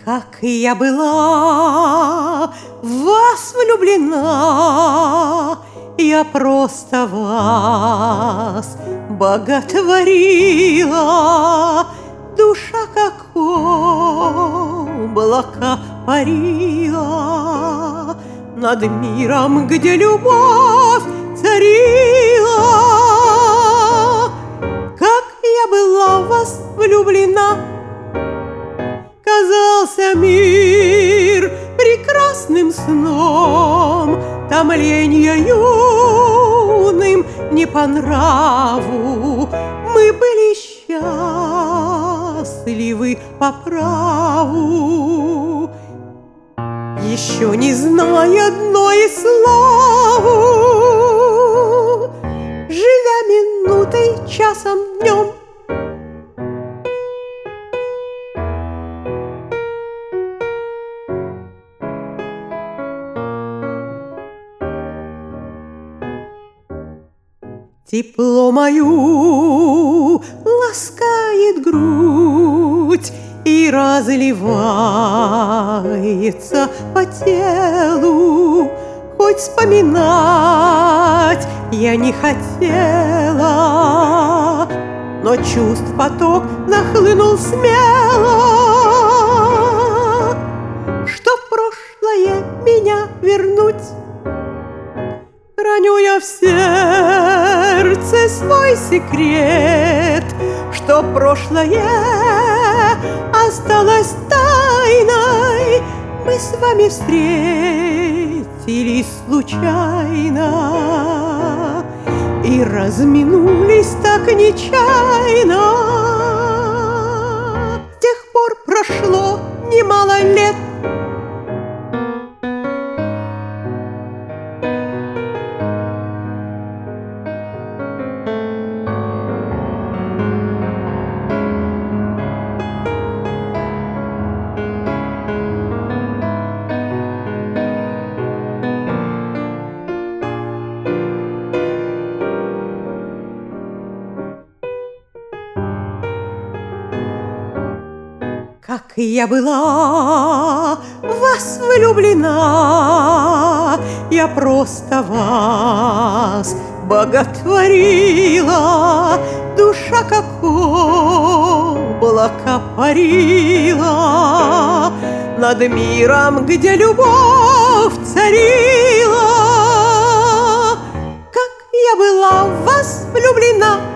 Как я была в вас влюблена, я просто вас боготворила. Душа, как облако, парила над миром, где любовь царила. Как я была в вас влюблена, казался мир прекрасным сном, томленья юным не по нраву. Мы были счастливы по праву, еще не зная дно и славу, живя минутой, часом, днем. Тепло мою ласкает грудь и разливается по телу. Хоть вспоминать я не хотела, но чувств поток нахлынул смело. Что в прошлое меня вернуть, храню я в сердце свой секрет, что прошлое осталось тайной. Мы с вами встретились случайно и разминулись так нечаянно. С тех пор прошло немало лет, как я была в вас влюблена, я просто вас боготворила. Душа, как облако, парила над миром, где любовь царила. Как я была в вас влюблена,